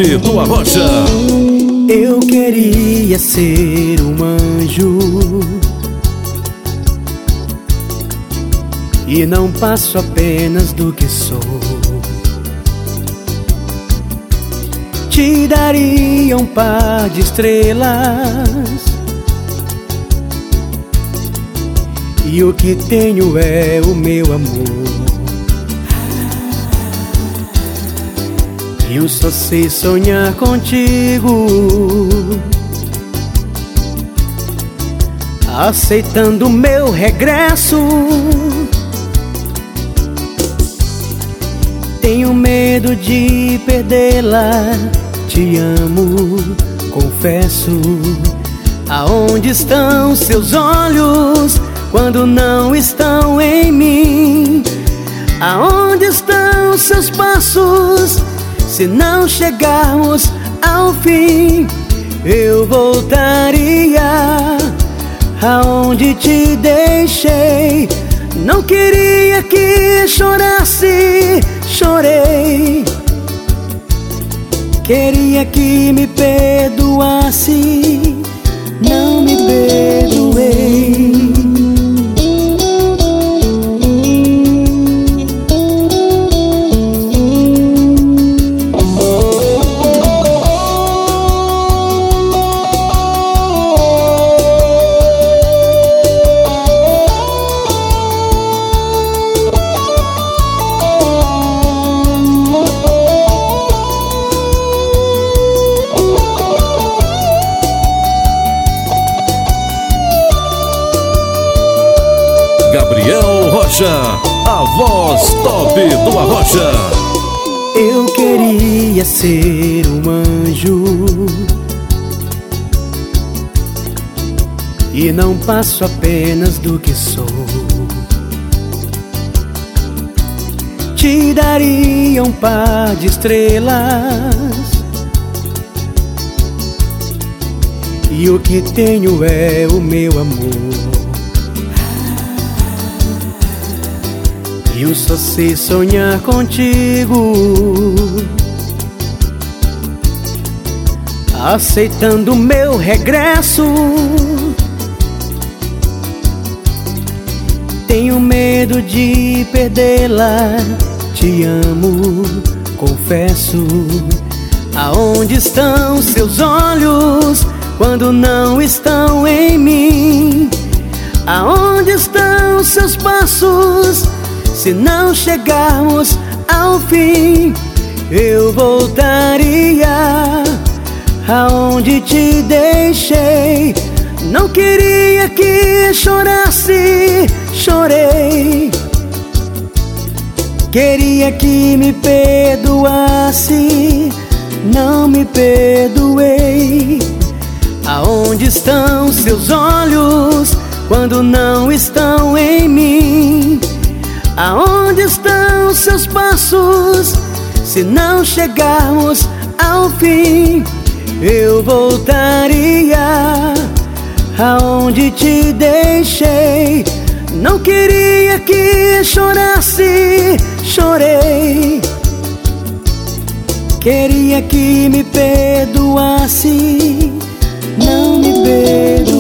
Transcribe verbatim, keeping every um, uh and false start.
do Arrocha. Eu queria ser um anjo e não passo apenas do que sou. Te daria um par de estrelas e o que tenho é o meu amor. Eu só sei sonhar contigo, aceitando meu regresso. Tenho medo de perdê-la. Te amo, confesso. Aonde estão seus olhos quando não estão em mim? Aonde estão seus passos se não chegarmos ao fim? Eu voltaria aonde te deixei. Não queria que chorasse, chorei. Queria que me perdoasse, não me perdoei. Gabriel Rocha, a voz top do Arrocha. Eu queria ser um anjo e não passo apenas do que sou. Te daria um par de estrelas e o que tenho é o meu amor. Eu só sei sonhar contigo, aceitando meu regresso. Tenho medo de perdê-la. Te amo, confesso. Aonde estão seus olhos quando não estão em mim? Aonde estão seus passos se não chegarmos ao fim? Eu voltaria aonde te deixei. Não queria que chorasse, chorei. Queria que me perdoasse, não me perdoei. Aonde estão seus olhos quando não estão em mim? Aonde estão seus passos se não chegarmos ao fim? Eu voltaria aonde te deixei. Não queria que chorasse, chorei. Queria que me perdoasse, não me perdoei.